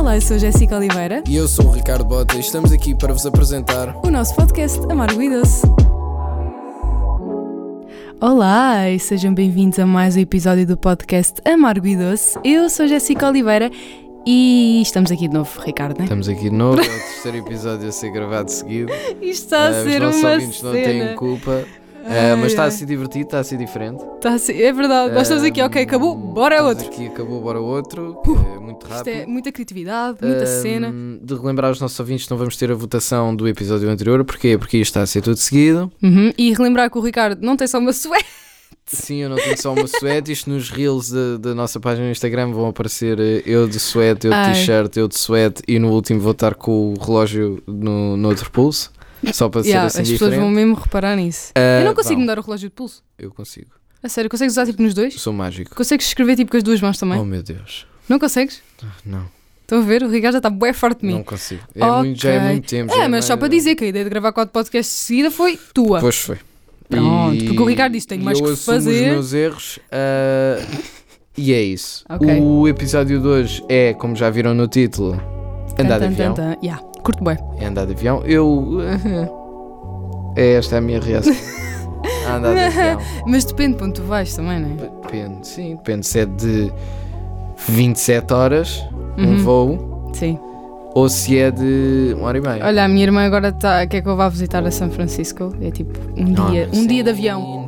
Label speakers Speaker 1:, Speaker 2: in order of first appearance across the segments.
Speaker 1: Olá, eu sou a Jéssica Oliveira.
Speaker 2: E eu sou o Ricardo Bota e estamos aqui para vos apresentar
Speaker 1: o nosso podcast Amargo e Doce. Olá e sejam bem-vindos a mais um episódio do podcast Amargo e Doce. Eu sou a Jéssica Oliveira e estamos aqui de novo, Ricardo, né?
Speaker 2: Estamos aqui de novo, é o terceiro episódio a ser gravado seguido.
Speaker 1: Isto está a ser uma cena.
Speaker 2: Os nossos ouvintes não têm culpa. Mas está a ser divertido, está a ser diferente.
Speaker 1: É verdade, nós estamos aqui, ok, acabou, bora outro.
Speaker 2: Aqui acabou, bora outro, é muito rápido.
Speaker 1: Isto é muita criatividade, muita cena.
Speaker 2: De relembrar os nossos ouvintes, não vamos ter a votação do episódio anterior. Porquê? Porque isto está a ser tudo seguido.
Speaker 1: E relembrar que o Ricardo não tem só uma suéte.
Speaker 2: Sim, eu não tenho só uma suéte. Isto nos reels da nossa página no Instagram vão aparecer eu de suéte, eu de t-shirt, eu de suéte. E no último vou estar com o relógio no outro pulso. Só para ser assim
Speaker 1: as
Speaker 2: diferente.
Speaker 1: pessoas vão mesmo reparar nisso. Eu não consigo mudar o relógio de pulso.
Speaker 2: Eu consigo.
Speaker 1: A sério, consegues usar tipo nos dois?
Speaker 2: Sou mágico.
Speaker 1: Consegues escrever tipo com as duas mãos também?
Speaker 2: Oh meu Deus.
Speaker 1: Não consegues?
Speaker 2: Não.
Speaker 1: Estão a ver? O Ricardo já está bué forte de mim.
Speaker 2: Não consigo. Já é muito tempo.
Speaker 1: Mas só para dizer que a ideia de gravar 4 podcasts de seguida foi tua.
Speaker 2: Pois foi.
Speaker 1: Pronto, porque o Ricardo disse: tenho mais que fazer.
Speaker 2: Eu assumo os meus erros e é isso.
Speaker 1: Okay.
Speaker 2: O episódio de hoje é, como já viram no título, andar de avião.
Speaker 1: Curto bem.
Speaker 2: É andar de avião. Esta é a minha reação. Andar de avião.
Speaker 1: Mas depende de onde tu vais também, não é?
Speaker 2: Depende, sim. Depende se é de 27 horas um voo.
Speaker 1: Sim.
Speaker 2: Ou se é de 1h30.
Speaker 1: Olha, a minha irmã agora quer que eu vá visitar a São Francisco. É tipo um dia de avião.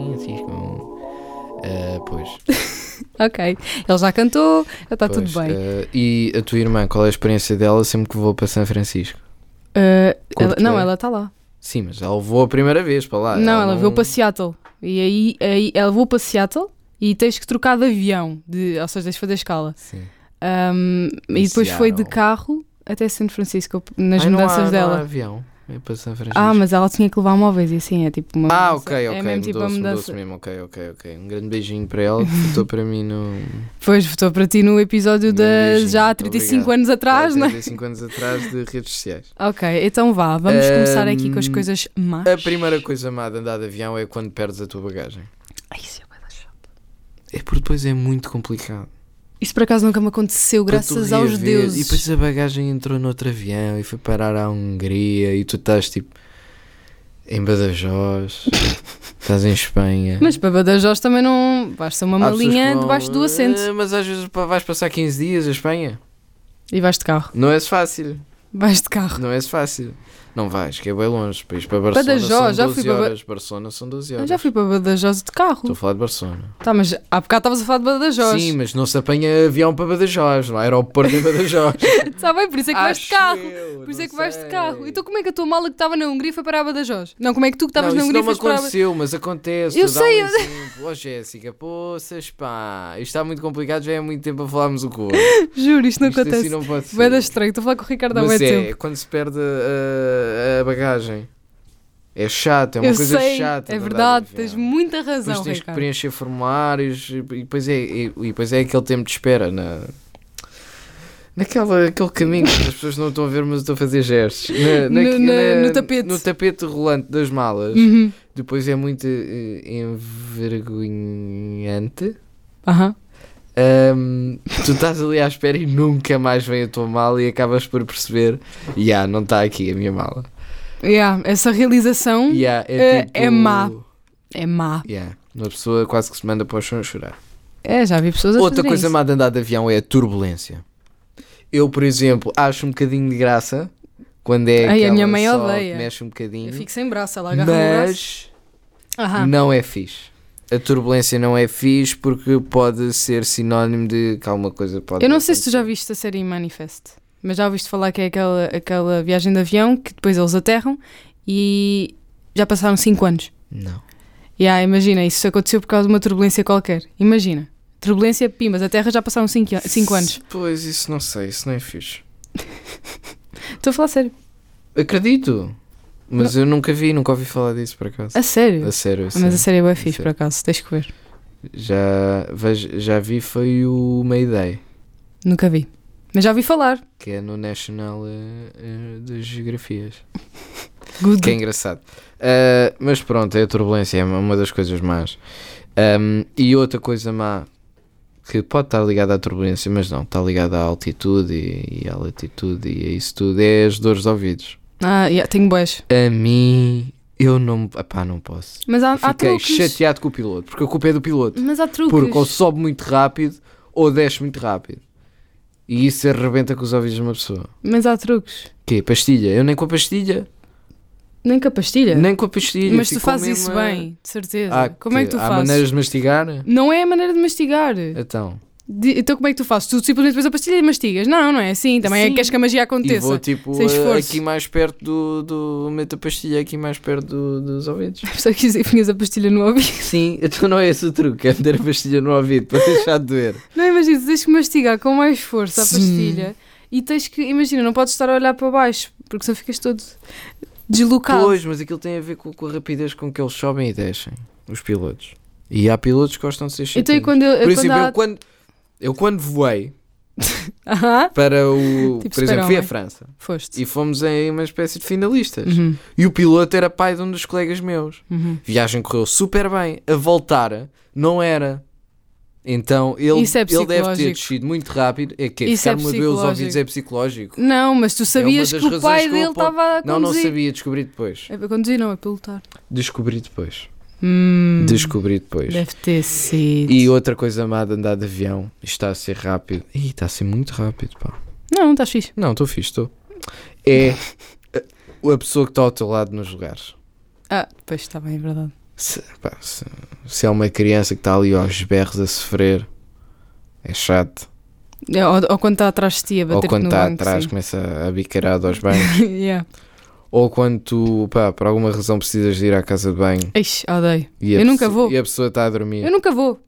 Speaker 2: Pois.
Speaker 1: Ok. Ele já cantou, já está tudo bem.
Speaker 2: E a tua irmã, qual é a experiência dela sempre que vou para São Francisco?
Speaker 1: Ela está lá.
Speaker 2: Sim, mas ela voou a primeira vez para lá.
Speaker 1: Não, ela voou para Seattle. E aí ela voou para Seattle e tens que trocar de avião. Ou seja, tens de fazer escala.
Speaker 2: Sim.
Speaker 1: E depois foi de carro até São Francisco nas mudanças dela.
Speaker 2: Não há avião. É para São Francisco.
Speaker 1: Mas ela tinha que levar móveis e assim, é tipo uma mudança.
Speaker 2: Ok.
Speaker 1: É mesmo tipo a mudança.
Speaker 2: Mesmo. Ok. Um grande beijinho para ela, que votou para mim no...
Speaker 1: Pois, votou para ti no episódio já há 35
Speaker 2: obrigado.
Speaker 1: Anos atrás, não é?
Speaker 2: 35 anos atrás de redes sociais.
Speaker 1: Ok, então vamos começar aqui com as coisas más.
Speaker 2: A primeira coisa má de andar de avião é quando perdes a tua bagagem.
Speaker 1: Isso é chato.
Speaker 2: É porque depois é muito complicado.
Speaker 1: Isso por acaso nunca me aconteceu, graças aos deuses.
Speaker 2: E depois a bagagem entrou noutro avião e foi parar à Hungria e tu estás tipo em Badajoz, estás em Espanha.
Speaker 1: Mas para Badajoz também não basta uma malinha debaixo do assento.
Speaker 2: Mas às vezes vais passar 15 dias a Espanha.
Speaker 1: E vais de carro.
Speaker 2: Não é fácil.
Speaker 1: Vais de carro.
Speaker 2: Não é fácil. Não vais, que é bem longe. Para ir para Barcelona
Speaker 1: Badajoz,
Speaker 2: são 12 horas. Barcelona são 12 horas.
Speaker 1: Eu já fui para Badajoz de carro.
Speaker 2: Estou a falar de Barcelona.
Speaker 1: Tá, mas há bocado estavas a falar de Badajoz.
Speaker 2: Sim, mas não se apanha avião para Badajoz. Não há aeroporto em Badajoz.
Speaker 1: Está bem, por isso é que vais de carro. Por isso é que vais de
Speaker 2: sei.
Speaker 1: carro. Então como é que a tua mala que estava na Hungria foi para a Badajoz? Não, como é que tu que estavas na
Speaker 2: isso
Speaker 1: Hungria
Speaker 2: não me
Speaker 1: foste para a
Speaker 2: aconteceu, mas acontece.
Speaker 1: Eu sei.
Speaker 2: Ó Jéssica, poças pá. Isto está muito complicado, já é muito tempo a falarmos o corpo.
Speaker 1: Juro, isto não acontece.
Speaker 2: Assim não pode ser.
Speaker 1: Vai dar estranho, estou a falar com o Ricardo há muito tempo.
Speaker 2: Quando se perde a bagagem. É chato, é uma coisa chata.
Speaker 1: É verdade, tens muita razão,
Speaker 2: depois tens
Speaker 1: Ricardo.
Speaker 2: que preencher formulários e depois é aquele tempo de espera naquele caminho que as pessoas não estão a ver, mas eu estou a fazer gestos.
Speaker 1: No tapete.
Speaker 2: No tapete rolante das malas. Depois é muito envergonhante. Tu estás ali à espera e nunca mais vem a tua mala e acabas por perceber não está aqui a minha mala.
Speaker 1: Essa realização é má. É má.
Speaker 2: Uma pessoa quase que se manda para o chão a chorar.
Speaker 1: Já vi pessoas a
Speaker 2: Outra coisa
Speaker 1: isso.
Speaker 2: má de andar de avião é a turbulência. Eu, por exemplo, acho um bocadinho de graça quando é aquela
Speaker 1: a minha mãe
Speaker 2: só
Speaker 1: odeia.
Speaker 2: que mexe um bocadinho.
Speaker 1: Eu fico sem braço, ela agarra no braço.
Speaker 2: Mas não é fixe. A turbulência não é fixe porque pode ser sinónimo de que alguma coisa pode...
Speaker 1: Eu não sei se tu já viste a série Manifest, mas já ouviste falar que é aquela viagem de avião que depois eles aterram e já passaram 5 anos.
Speaker 2: Não.
Speaker 1: Imagina, isso aconteceu por causa de uma turbulência qualquer. Imagina. Turbulência, pimbas, a Terra já passaram 5 anos.
Speaker 2: Pois, isso não sei, isso não é fixe.
Speaker 1: Estou a falar sério.
Speaker 2: Acredito. Mas eu nunca ouvi falar disso, por acaso.
Speaker 1: A sério?
Speaker 2: A sério.
Speaker 1: Mas a série é bem fixe, por acaso, tens que ver.
Speaker 2: Já vi, foi o Mayday.
Speaker 1: Nunca vi. Mas já ouvi falar.
Speaker 2: Que é no National de Geografias.
Speaker 1: Good.
Speaker 2: Que é engraçado. Mas pronto, é a turbulência, é uma das coisas más. E outra coisa má que pode estar ligado à turbulência, mas não, está ligado à altitude e à latitude e a isso tudo, é as dores de ouvidos.
Speaker 1: Tenho bués.
Speaker 2: A mim, eu não posso.
Speaker 1: Mas há
Speaker 2: Fiquei
Speaker 1: truques.
Speaker 2: chateado com o piloto, porque a culpa é do piloto.
Speaker 1: Mas há truques.
Speaker 2: Porque ou sobe muito rápido ou desce muito rápido. E isso arrebenta com os ouvidos de uma pessoa.
Speaker 1: Mas há truques.
Speaker 2: Quê? Pastilha? Eu nem com a pastilha.
Speaker 1: Nem com a pastilha?
Speaker 2: Nem com a pastilha.
Speaker 1: Mas tu fazes isso bem, de certeza. Como é que tu
Speaker 2: há
Speaker 1: fazes?
Speaker 2: maneiras de mastigar?
Speaker 1: Não é a maneira de mastigar.
Speaker 2: Então
Speaker 1: Como é que tu fazes? Tu simplesmente depois a pastilha e mastigas? Não é assim. Também
Speaker 2: sim.
Speaker 1: Queres que a magia aconteça.
Speaker 2: E vou tipo
Speaker 1: sem esforço.
Speaker 2: aqui mais perto meto a pastilha aqui mais perto dos ouvidos.
Speaker 1: Só que punhas a pastilha no ouvido.
Speaker 2: Sim, então não é esse o truque, é meter a pastilha no ouvido para deixar de doer.
Speaker 1: Não, imagina, tu tens que mastigar com mais força a
Speaker 2: Sim.
Speaker 1: pastilha e tens que, imagina, não podes estar a olhar para baixo porque senão ficas todo deslocado.
Speaker 2: Pois, mas aquilo tem a ver com a rapidez com que eles sobem e descem, os pilotos. E há pilotos que gostam de ser chitinhos.
Speaker 1: Então, e quando
Speaker 2: Por exemplo, eu quando voei para o...
Speaker 1: Tipo
Speaker 2: por exemplo, fui à
Speaker 1: super-homem.
Speaker 2: França
Speaker 1: Foste.
Speaker 2: e fomos em uma espécie de finalistas.
Speaker 1: Uhum.
Speaker 2: E o piloto era pai de um dos colegas meus.
Speaker 1: Uhum.
Speaker 2: Viagem correu super bem. A voltar não era. Então ele
Speaker 1: Isso é
Speaker 2: deve ter
Speaker 1: psicológico.
Speaker 2: descido muito rápido. É que
Speaker 1: Isso é
Speaker 2: ficar-me a doer os
Speaker 1: psicológico.
Speaker 2: ouvidos é psicológico.
Speaker 1: Não, mas tu sabias
Speaker 2: das
Speaker 1: que o
Speaker 2: razões
Speaker 1: pai
Speaker 2: que eu
Speaker 1: dele
Speaker 2: apoio.
Speaker 1: estava a conduzir.
Speaker 2: Não sabia, descobri depois.
Speaker 1: É para conduzir, não, é para lutar.
Speaker 2: Descobri depois.
Speaker 1: Descobri
Speaker 2: depois.
Speaker 1: Deve ter sido.
Speaker 2: E outra coisa má de andar de avião, isto está a ser rápido. Ih, está a ser muito rápido, pá.
Speaker 1: Não, estás fixe.
Speaker 2: Não, estou fixe, estou. É a pessoa que está ao teu lado nos lugares.
Speaker 1: Pois está bem, é verdade.
Speaker 2: Se é uma criança que está ali aos berros a sofrer, é chato.
Speaker 1: Ou quando está atrás de ti a
Speaker 2: Ou
Speaker 1: bater
Speaker 2: quando
Speaker 1: no
Speaker 2: está
Speaker 1: banco,
Speaker 2: atrás
Speaker 1: sim.
Speaker 2: começa a bicarado aos banhos.
Speaker 1: Yeah.
Speaker 2: Ou quando tu, por alguma razão precisas de ir à casa de banho
Speaker 1: Ixi, odeio.
Speaker 2: e
Speaker 1: Eu nunca vou.
Speaker 2: e a pessoa está a dormir.
Speaker 1: Eu nunca vou.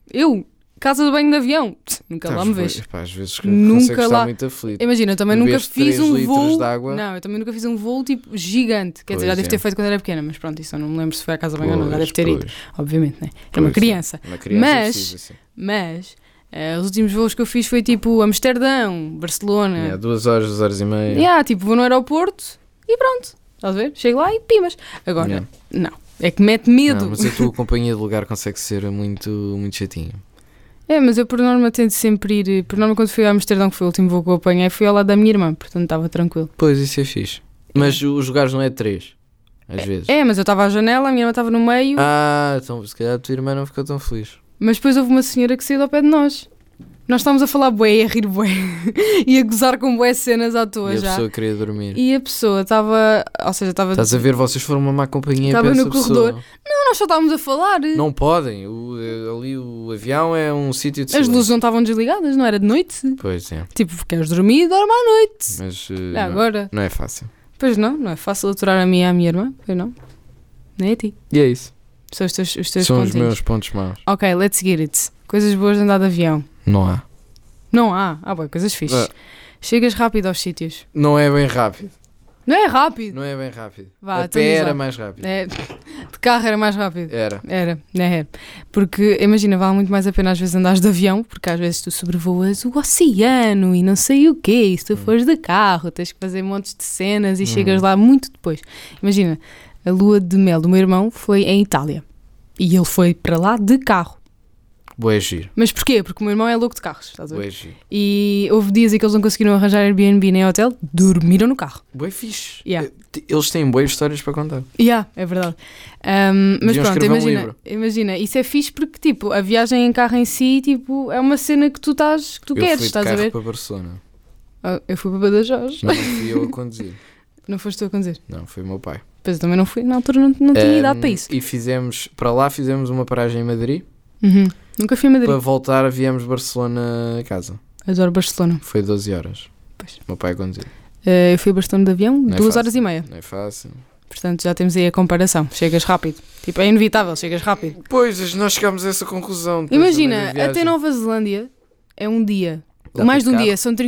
Speaker 1: Casa de banho de avião. Nunca lá me vejo.
Speaker 2: Às vezes
Speaker 1: Nunca
Speaker 2: consegues estar
Speaker 1: lá.
Speaker 2: muito aflito.
Speaker 1: Imagina, eu também nunca
Speaker 2: Bebeste
Speaker 1: fiz
Speaker 2: 3
Speaker 1: um
Speaker 2: litros
Speaker 1: voo.
Speaker 2: de água.
Speaker 1: Não, eu também nunca fiz um voo tipo gigante. Quer dizer, já
Speaker 2: Pois
Speaker 1: devo
Speaker 2: é.
Speaker 1: ter feito quando era pequena, mas pronto, isso eu não me lembro se foi à casa de banho ou não. Já deve ter
Speaker 2: Pois,
Speaker 1: ido, obviamente, né? Era uma
Speaker 2: pois,
Speaker 1: criança.
Speaker 2: Uma criança
Speaker 1: Mas-
Speaker 2: precisa, sim.
Speaker 1: Mas os últimos voos que eu fiz foi tipo Amsterdão, Barcelona.
Speaker 2: 2 horas, 2 horas e meia.
Speaker 1: Tipo, vou no aeroporto e pronto. Estás a ver? Chego lá e pimas. Agora,
Speaker 2: Yeah.
Speaker 1: não. É que mete medo.
Speaker 2: Não, mas a tua companhia de lugar consegue ser muito, muito chatinho.
Speaker 1: Mas eu por norma tento sempre ir. Por norma, quando fui a Amsterdão, que foi o último voo que eu apanhei, fui ao lado da minha irmã, portanto estava tranquilo.
Speaker 2: Pois, isso é fixe. Mas os lugares não é 3, às vezes.
Speaker 1: Mas eu estava à janela, a minha irmã estava no meio.
Speaker 2: Então se calhar a tua irmã não ficou tão feliz.
Speaker 1: Mas depois houve uma senhora que saiu ao pé de nós. Nós estávamos a falar bué e a rir bué e a gozar com bué cenas à toa
Speaker 2: E a
Speaker 1: já.
Speaker 2: pessoa queria dormir.
Speaker 1: E a pessoa estava. Ou seja, estava.
Speaker 2: Estás a ver, vocês foram uma má companhia
Speaker 1: Estava
Speaker 2: para
Speaker 1: no
Speaker 2: essa pessoa.
Speaker 1: corredor. Nós só estávamos a falar.
Speaker 2: Não podem. Ali o avião é um sítio de
Speaker 1: As
Speaker 2: silêncio.
Speaker 1: luzes não estavam desligadas, não era de noite.
Speaker 2: Pois é.
Speaker 1: Tipo, queres dormir, dorme à noite.
Speaker 2: Mas
Speaker 1: Agora.
Speaker 2: não é fácil.
Speaker 1: Pois não é fácil aturar a mim e à minha irmã. Pois não. Nem a ti.
Speaker 2: E é isso.
Speaker 1: São os teus
Speaker 2: São os
Speaker 1: pontinhos.
Speaker 2: meus pontos maus.
Speaker 1: Ok, let's get it. Coisas boas de andar de avião.
Speaker 2: Não há.
Speaker 1: Não há. Bem, coisas fixes. Chegas rápido aos sítios.
Speaker 2: Não é bem rápido.
Speaker 1: Não é rápido.
Speaker 2: Não é bem rápido.
Speaker 1: Vá,
Speaker 2: A
Speaker 1: então
Speaker 2: pé
Speaker 1: diz
Speaker 2: era
Speaker 1: lá.
Speaker 2: mais rápido.
Speaker 1: De carro era mais rápido.
Speaker 2: Era.
Speaker 1: Era. Porque, imagina, vale muito mais a pena às vezes andares de avião, porque às vezes tu sobrevoas o oceano e não sei o quê, e se tu fores de carro, tens que fazer montes de cenas e chegas lá muito depois. Imagina, a lua de mel do meu irmão foi em Itália. E ele foi para lá de carro.
Speaker 2: Bué giro.
Speaker 1: Mas porquê? Porque o meu irmão é louco de carros, estás a ver?
Speaker 2: Bué giro.
Speaker 1: E houve dias em que eles não conseguiram arranjar Airbnb nem hotel, dormiram no carro.
Speaker 2: Bué fixe.
Speaker 1: Yeah.
Speaker 2: Eles têm boas histórias para contar.
Speaker 1: É verdade. Mas
Speaker 2: Deviam
Speaker 1: pronto,
Speaker 2: escrever um livro.
Speaker 1: imagina, isso é fixe porque tipo, a viagem em carro em si tipo, é uma cena que tu queres,
Speaker 2: Eu
Speaker 1: estás
Speaker 2: fui de
Speaker 1: a
Speaker 2: carro
Speaker 1: ver?
Speaker 2: para Barcelona.
Speaker 1: Eu fui para Badajoz.
Speaker 2: Não fui eu a conduzir.
Speaker 1: Não foste tu a conduzir?
Speaker 2: Não, foi o meu pai.
Speaker 1: Pois eu também não fui, na altura não tinha idade para isso.
Speaker 2: E fizemos uma paragem em Madrid.
Speaker 1: Uhum. Nunca fui a Madrid.
Speaker 2: Para voltar, viemos Barcelona a casa.
Speaker 1: Adoro Barcelona.
Speaker 2: Foi 12 horas.
Speaker 1: Pois.
Speaker 2: O meu pai a conduzir.
Speaker 1: Eu fui a Barcelona de avião,
Speaker 2: Não é
Speaker 1: 2
Speaker 2: fácil.
Speaker 1: horas e meia.
Speaker 2: Não é fácil.
Speaker 1: Portanto, já temos aí a comparação. Chegas rápido. Tipo, é inevitável, chegas rápido.
Speaker 2: Pois, nós chegámos a essa conclusão. depois
Speaker 1: Imagina,
Speaker 2: da meia viagem.
Speaker 1: até Nova Zelândia é um dia.
Speaker 2: Dá
Speaker 1: Mais de
Speaker 2: para
Speaker 1: um
Speaker 2: carro.
Speaker 1: dia, são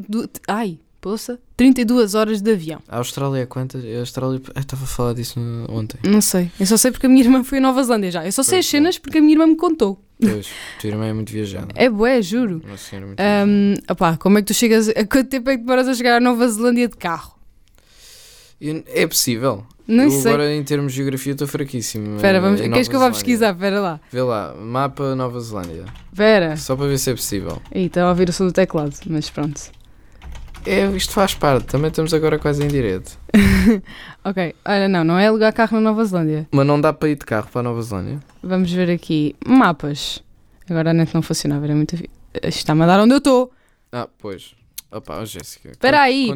Speaker 1: 32 horas de avião.
Speaker 2: A Austrália é quantas? A Austrália... Eu estava a falar disso ontem.
Speaker 1: Não sei. Eu só sei porque a minha irmã foi a Nova Zelândia já. Eu só sei as cenas porque a minha irmã me contou.
Speaker 2: Pois, tua irmã é muito viajada.
Speaker 1: É bué, juro.
Speaker 2: Uma senhora muito viajada.
Speaker 1: Opá, como é que tu chegas... A quanto tempo é que demoras a chegar à Nova Zelândia de carro?
Speaker 2: É possível.
Speaker 1: Não
Speaker 2: Eu
Speaker 1: sei.
Speaker 2: agora, em termos de geografia, estou fraquíssimo.
Speaker 1: Espera, vamos...
Speaker 2: Em
Speaker 1: queres que eu
Speaker 2: Nova
Speaker 1: vá
Speaker 2: Zelândia.
Speaker 1: pesquisar? Espera lá.
Speaker 2: Vê lá, mapa Nova Zelândia.
Speaker 1: Espera.
Speaker 2: Só para ver se é possível.
Speaker 1: Ih, está a ouvir o som do teclado, mas pronto.
Speaker 2: Isto faz parte, também estamos agora quase em direto.
Speaker 1: Ok, olha, não é alugar carro na Nova Zelândia.
Speaker 2: Mas não dá para ir de carro para a Nova Zelândia?
Speaker 1: Vamos ver aqui. Mapas. Agora a net não funcionava, era muito... Isto está-me a dar onde eu estou.
Speaker 2: Pois. Opa, Jéssica.
Speaker 1: Espera aí.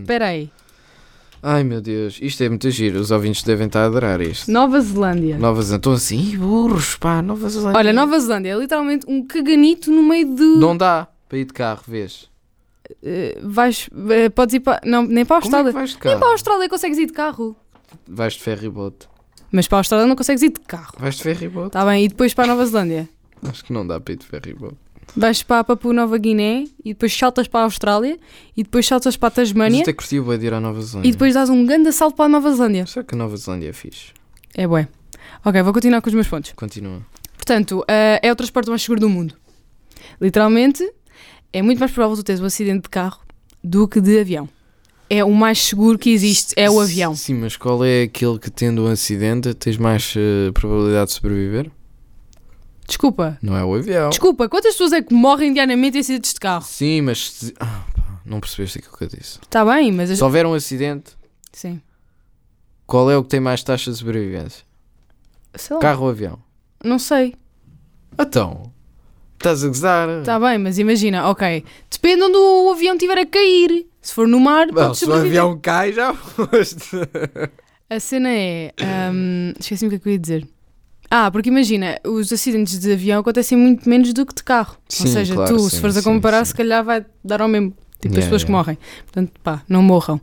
Speaker 2: Ai meu Deus, isto é muito giro. Os ouvintes devem estar a adorar isto.
Speaker 1: Nova Zelândia.
Speaker 2: Nova Zelândia. Estão assim, burros, pá, Nova Zelândia.
Speaker 1: Olha, Nova Zelândia é literalmente um caganito no meio do...
Speaker 2: Não dá para ir de carro, vês?
Speaker 1: Podes ir para... Não, nem para a
Speaker 2: Como é
Speaker 1: Austrália.
Speaker 2: que vais de carro?
Speaker 1: Nem para a Austrália consegues ir de carro.
Speaker 2: Vais de ferryboat.
Speaker 1: Mas para a Austrália não consegues ir de carro.
Speaker 2: Vais de ferryboat?
Speaker 1: Está bem, e depois para a Nova Zelândia?
Speaker 2: Acho que não dá para ir de ferryboat.
Speaker 1: Vais para a Papua Nova Guiné e depois saltas para a Austrália e depois saltas para a
Speaker 2: Mas
Speaker 1: Tasmânia
Speaker 2: até curti bué de ir à Nova Zelândia.
Speaker 1: e depois dás um grande salto para a Nova Zelândia.
Speaker 2: Só que a Nova Zelândia é fixe.
Speaker 1: É bué. Ok, vou continuar com os meus pontos.
Speaker 2: Continua.
Speaker 1: Portanto, é o transporte mais seguro do mundo. Literalmente, é muito mais provável tu teres um acidente de carro do que de avião. É o mais seguro que existe, é o avião.
Speaker 2: Sim, mas qual é aquele que tendo um acidente tens mais probabilidade de sobreviver?
Speaker 1: Desculpa.
Speaker 2: Não é o avião.
Speaker 1: Desculpa, quantas pessoas é que morrem diariamente em acidentes de carro?
Speaker 2: Sim, mas... pá, não percebeste aquilo que eu disse.
Speaker 1: Está bem, mas...
Speaker 2: Se houver um acidente,
Speaker 1: Sim.
Speaker 2: qual é o que tem mais taxa de sobrevivência?
Speaker 1: Sei lá.
Speaker 2: Carro ou avião?
Speaker 1: Não sei.
Speaker 2: Então, estás a gozar?
Speaker 1: Está bem, mas imagina, ok. Depende onde o avião estiver a cair. Se for no mar,
Speaker 2: Bom,
Speaker 1: podes
Speaker 2: se o
Speaker 1: sobreviver.
Speaker 2: avião cai, já foste.
Speaker 1: A cena é... esqueci-me o que é que eu ia dizer. Porque imagina, os acidentes de avião acontecem muito menos do que de carro.
Speaker 2: Sim,
Speaker 1: Ou seja,
Speaker 2: claro,
Speaker 1: tu,
Speaker 2: sim,
Speaker 1: se fores a
Speaker 2: sim,
Speaker 1: comparar,
Speaker 2: sim.
Speaker 1: se calhar vai dar ao mesmo. Tipo, as
Speaker 2: Yeah,
Speaker 1: pessoas que
Speaker 2: yeah.
Speaker 1: morrem. Portanto, pá, não morram.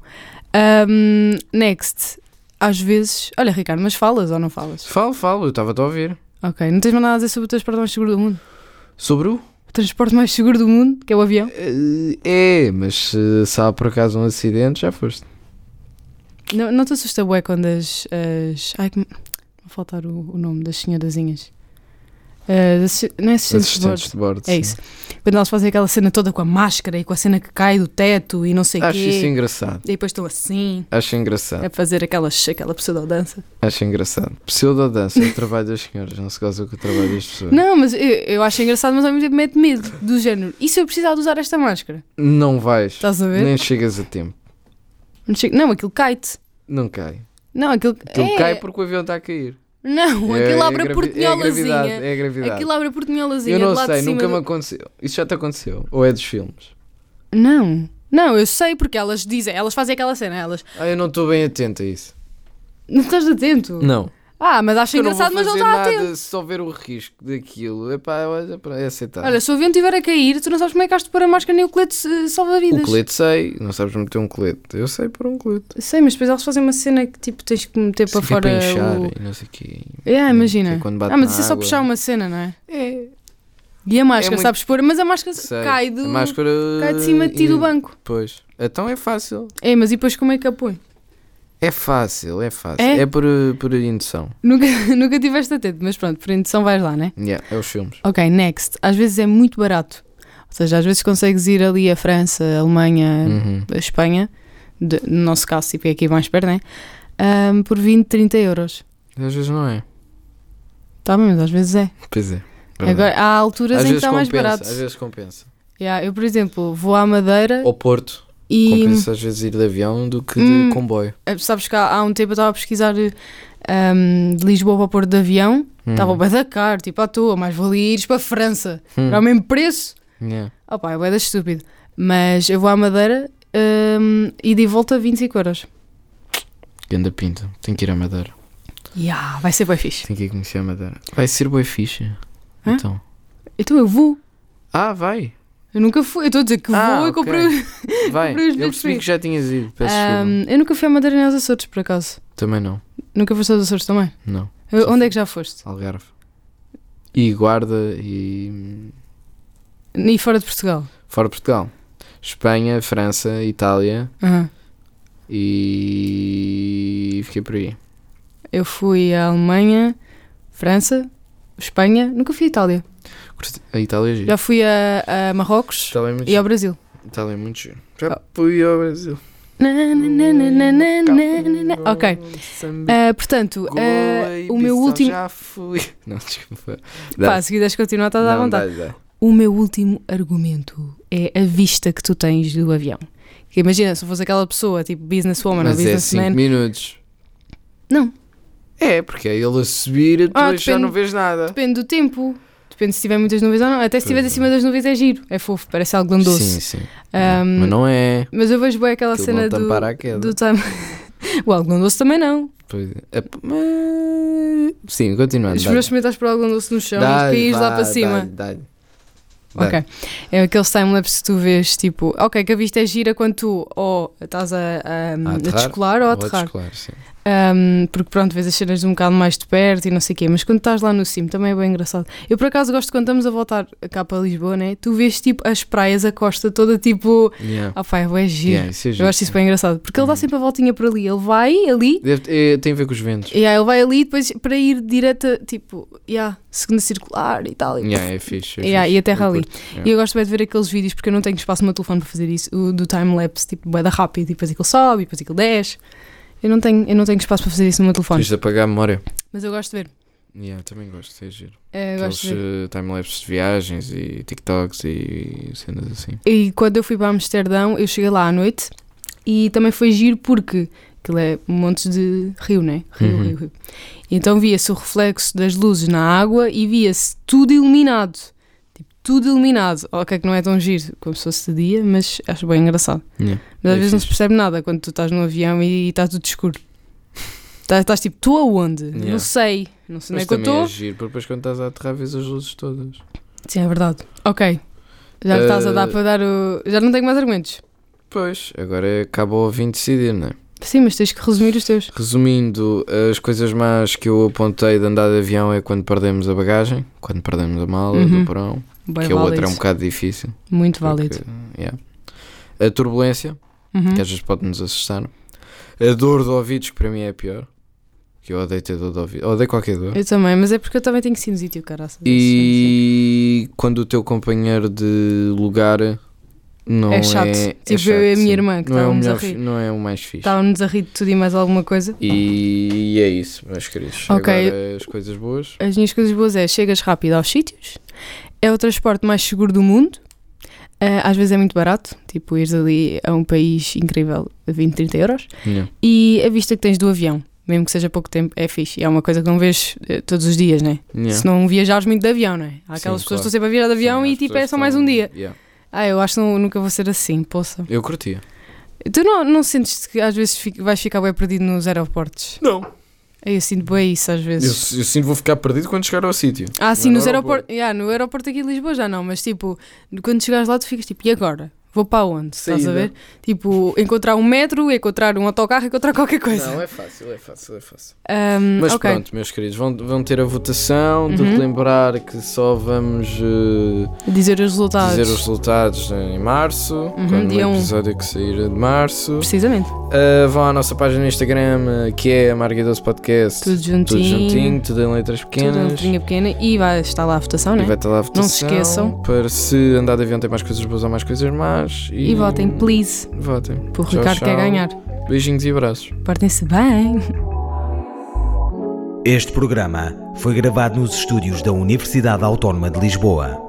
Speaker 1: Next. Às vezes... Olha, Ricardo, mas falas ou não falas?
Speaker 2: Falo, eu estava-te a ouvir.
Speaker 1: Ok, não tens mais nada a dizer sobre o transporte mais seguro do mundo?
Speaker 2: Sobre o?
Speaker 1: O transporte mais seguro do mundo, que é o avião?
Speaker 2: Mas se há por acaso um acidente, já foste.
Speaker 1: Não te assusta, bué, quando ai, vou faltar o nome das senhorazinhas. Não é assistentes de bordo.
Speaker 2: de bordo.
Speaker 1: É
Speaker 2: sim.
Speaker 1: isso. Quando elas fazem aquela cena toda com a máscara e com a cena que cai do teto e não sei o
Speaker 2: Acho
Speaker 1: quê.
Speaker 2: isso engraçado.
Speaker 1: E depois estão assim,
Speaker 2: Acho engraçado.
Speaker 1: a fazer aquela pseudo-dança.
Speaker 2: Acho engraçado. Pseudo-dança é o trabalho das senhoras, não se goza com o trabalho das pessoas.
Speaker 1: Não, mas eu acho engraçado, mas ao mesmo tempo mete medo. Do género, e se eu precisar de usar esta máscara?
Speaker 2: Não vais.
Speaker 1: Estás a ver?
Speaker 2: Nem chegas a tempo.
Speaker 1: Não, aquilo cai-te.
Speaker 2: Não cai.
Speaker 1: Não, aquilo
Speaker 2: Cai porque o avião está a cair.
Speaker 1: Não, aquilo abre a portinholazinha.
Speaker 2: É a gravidade.
Speaker 1: Aquilo abre a portinholazinha
Speaker 2: Eu
Speaker 1: de
Speaker 2: não
Speaker 1: lá de
Speaker 2: sei,
Speaker 1: cima
Speaker 2: nunca
Speaker 1: do-
Speaker 2: me aconteceu. Isso já te aconteceu? Ou é dos filmes?
Speaker 1: Não, eu sei porque elas dizem, elas fazem aquela cena, elas.
Speaker 2: Eu não estou bem atento a isso.
Speaker 1: Não estás atento?
Speaker 2: Não.
Speaker 1: Mas acho
Speaker 2: Eu não
Speaker 1: engraçado,
Speaker 2: vou
Speaker 1: mas não
Speaker 2: fazer
Speaker 1: está
Speaker 2: nada
Speaker 1: atento.
Speaker 2: se houver o risco daquilo. É aceitar.
Speaker 1: Olha, se o avião estiver a cair, tu não sabes como é que has de pôr a máscara nem o colete salva-vidas.
Speaker 2: O colete sei, não sabes meter um colete. Eu sei pôr um colete.
Speaker 1: Sei, mas depois eles fazem uma cena que tipo tens que meter para
Speaker 2: Isso é
Speaker 1: fora
Speaker 2: para inchar
Speaker 1: o...
Speaker 2: e não sei o quê.
Speaker 1: Imagina.
Speaker 2: Que é quando bate
Speaker 1: Mas
Speaker 2: na
Speaker 1: isso é só
Speaker 2: água.
Speaker 1: puxar uma cena, não é?
Speaker 2: É.
Speaker 1: E a máscara,
Speaker 2: muito-
Speaker 1: sabes pôr, mas a máscara
Speaker 2: Sei.
Speaker 1: cai
Speaker 2: A máscara...
Speaker 1: cai de cima de ti do banco.
Speaker 2: Pois. Então é fácil.
Speaker 1: Mas e depois como é que a põe?
Speaker 2: É fácil.
Speaker 1: É?
Speaker 2: É por indução.
Speaker 1: Nunca tiveste atento, mas pronto, por indução vais lá, né?
Speaker 2: É os filmes.
Speaker 1: Ok, next. Às vezes é muito barato. Ou seja, às vezes consegues ir ali a França, a Alemanha, a Espanha, no nosso caso, tipo, é aqui mais perto, né? Por 20, 30 euros.
Speaker 2: Às vezes não é.
Speaker 1: Tá bem, mas às vezes é.
Speaker 2: Pois é.
Speaker 1: Agora, há alturas
Speaker 2: às
Speaker 1: em que
Speaker 2: vezes
Speaker 1: está mais
Speaker 2: compensa,
Speaker 1: barato.
Speaker 2: às vezes compensa.
Speaker 1: Eu, por exemplo, vou à Madeira
Speaker 2: Ao Porto,
Speaker 1: e
Speaker 2: compensa às vezes ir de avião do que de comboio.
Speaker 1: sabes que há um tempo eu estava a pesquisar de Lisboa para o Porto de avião, estava bem da caro, tipo à toa, mais valia ires para a França, era o mesmo preço.
Speaker 2: Yeah.
Speaker 1: É bué da estúpido. Mas eu vou à Madeira e de volta 25 euros.
Speaker 2: Ganda pinta, tenho que ir à Madeira.
Speaker 1: Vai ser bem fixe.
Speaker 2: Tenho que ir conhecer a Madeira. Vai ser bué fixe.
Speaker 1: Hã?
Speaker 2: Então.
Speaker 1: Eu vou.
Speaker 2: Vai.
Speaker 1: Eu nunca fui. Eu estou a dizer que vou e
Speaker 2: ok.
Speaker 1: comprei.
Speaker 2: Vai.
Speaker 1: Comprei os
Speaker 2: Eu
Speaker 1: bilhetes
Speaker 2: percebi
Speaker 1: para
Speaker 2: que já tinhas ido. Peço desculpa.
Speaker 1: Eu nunca fui à Madeira nem aos Açores, por acaso.
Speaker 2: Também não.
Speaker 1: Nunca foste aos Açores também?
Speaker 2: Não.
Speaker 1: Onde é que já foste?
Speaker 2: Algarve. E Guarda e...
Speaker 1: E fora de Portugal?
Speaker 2: Fora de Portugal. Espanha, França, Itália
Speaker 1: Aham.
Speaker 2: e... Fiquei por aí.
Speaker 1: Eu fui à Alemanha, França, Espanha, nunca fui à Itália.
Speaker 2: A Itália é giro.
Speaker 1: Já fui a Marrocos
Speaker 2: Itália é muito
Speaker 1: e ao
Speaker 2: giro.
Speaker 1: Brasil.
Speaker 2: Itália é muito giro. Já fui ao Brasil.
Speaker 1: Ok. Portanto, o meu último.
Speaker 2: Já fui. Não, desculpa.
Speaker 1: Pá, se quiseres continuar, estás à vontade.
Speaker 2: Dá.
Speaker 1: O meu último argumento é a vista que tu tens do avião. Que imagina, se fosse aquela pessoa, tipo businesswoman ou businessman.
Speaker 2: Mas é 5 minutos.
Speaker 1: Não.
Speaker 2: É, porque é ele a subir e depois já não vês nada.
Speaker 1: Depende do tempo. Depende se tiver muitas nuvens ou não. Até se estiver acima das nuvens é giro. É fofo, parece algodão doce.
Speaker 2: Sim. Mas não é.
Speaker 1: Mas eu vejo bem aquela cena do time. O algodão doce também não.
Speaker 2: Pois é. Sim, continuando.
Speaker 1: Os meus comentários para o algodão doce no chão e caís lá para cima.
Speaker 2: Dá.
Speaker 1: Ok. É aqueles timelapse que tu vês, tipo, ok, que a vista é gira quando tu ou estás a descolar ou a aterrar.
Speaker 2: Sim.
Speaker 1: Porque pronto, vês as cenas um bocado mais de perto e não sei o quê, mas quando estás lá no cimo também é bem engraçado. Eu por acaso gosto quando estamos a voltar cá para Lisboa, né? Tu vês tipo as praias, a costa toda tipo, pá, é giro. Eu acho isso bem engraçado, porque ele dá sempre a voltinha por ali, ele vai ali.
Speaker 2: Tem a ver com os ventos.
Speaker 1: Ele vai ali depois para ir direto, tipo, segunda circular e tal.
Speaker 2: É fixe.
Speaker 1: E aterra ali. E eu gosto bem de ver aqueles vídeos porque eu não tenho espaço no meu telefone para fazer isso, do time-lapse, tipo, bué da rápido, e depois aquilo sobe, e depois aquilo desce. Eu não tenho espaço para fazer isso no meu telefone.
Speaker 2: Tens de apagar a memória.
Speaker 1: Mas eu gosto de ver.
Speaker 2: Também gosto, é giro.
Speaker 1: Gosto de ver.
Speaker 2: Time-lapses de viagens e TikToks e cenas assim.
Speaker 1: E quando eu fui para Amsterdão, eu cheguei lá à noite e também foi giro porque aquilo é montes de rio, né? Rio. E então via-se o reflexo das luzes na água e via-se tudo iluminado. Tudo iluminado. Ok, que não é tão giro como se fosse de dia, mas acho bem engraçado. Mas às vezes não se percebe nada quando tu estás no avião e está tudo escuro. Estás tipo, tu aonde? Não sei onde é que eu estou.
Speaker 2: Mas também é giro, porque depois quando estás a aterrar vês as luzes todas.
Speaker 1: Sim, é verdade. Ok. Já estás a dar para dar o... Já não tenho mais argumentos.
Speaker 2: Pois, agora acaba o ouvinte decidir, não é?
Speaker 1: Sim, mas tens que resumir os teus.
Speaker 2: Resumindo, as coisas más que eu apontei de andar de avião é quando perdemos a bagagem, quando perdemos a mala do porão.
Speaker 1: Bem
Speaker 2: que o outro é um
Speaker 1: isso.
Speaker 2: bocado difícil.
Speaker 1: Muito válido.
Speaker 2: A turbulência, que às vezes pode nos assustar. A dor de ouvidos, que para mim é a pior. Que eu odeio ter dor de ouvido. Odeio qualquer dor.
Speaker 1: Eu também, mas é porque eu também tenho sinusite, caraças.
Speaker 2: E quando o teu companheiro de lugar não é
Speaker 1: chato. Tipo
Speaker 2: chato,
Speaker 1: eu e a minha irmã que estávamos a rir.
Speaker 2: Não é o mais fixe.
Speaker 1: Estávamos a rir de tudo e mais alguma coisa.
Speaker 2: E é isso, meus queridos.
Speaker 1: Ok.
Speaker 2: Agora as coisas boas.
Speaker 1: As minhas coisas boas é chegas rápido aos sítios. É o transporte mais seguro do mundo. Às vezes é muito barato. Tipo, ires ali a um país incrível a 20, 30 euros. E a vista que tens do avião, mesmo que seja pouco tempo, é fixe. É uma coisa que não vês todos os dias, né? Se não viajares muito de avião, né? Há aquelas pessoas que estão sempre a viajar de avião e tipo é só mais um dia. Eu acho que nunca vou ser assim, poça.
Speaker 2: Eu curtia.
Speaker 1: Tu não sentes que às vezes vais ficar bem perdido nos aeroportos?
Speaker 2: Não.
Speaker 1: Eu sinto bem isso às vezes.
Speaker 2: Eu sinto que vou ficar perdido quando chegar ao sítio.
Speaker 1: Sim, nos aeroportos. No aeroporto aqui de Lisboa já não, mas tipo, quando chegares lá tu ficas tipo, e agora? Vou para onde?
Speaker 2: Saída.
Speaker 1: Estás a ver? Tipo, encontrar um metro, encontrar um autocarro, encontrar qualquer coisa.
Speaker 2: Não, é fácil. Mas
Speaker 1: okay.
Speaker 2: Pronto, meus queridos, vão ter a votação de relembrar que só vamos
Speaker 1: dizer os
Speaker 2: resultados em março, quando o episódio que sair de março.
Speaker 1: Precisamente.
Speaker 2: Vão à nossa página no Instagram, que é a Marga Doce Podcast.
Speaker 1: Tudo juntinho,
Speaker 2: tudo em letras pequenas.
Speaker 1: Tudo em letrinha pequena. E vai estar lá a votação, né?
Speaker 2: E vai estar lá a votação.
Speaker 1: Não se esqueçam.
Speaker 2: Para se andar de avião tem mais coisas boas ou mais coisas más.
Speaker 1: E votem, please.
Speaker 2: Votem.
Speaker 1: Porque o Ricardo quer ganhar.
Speaker 2: Beijinhos e abraços.
Speaker 1: Portem-se bem.
Speaker 3: Este programa foi gravado nos estúdios da Universidade Autónoma de Lisboa.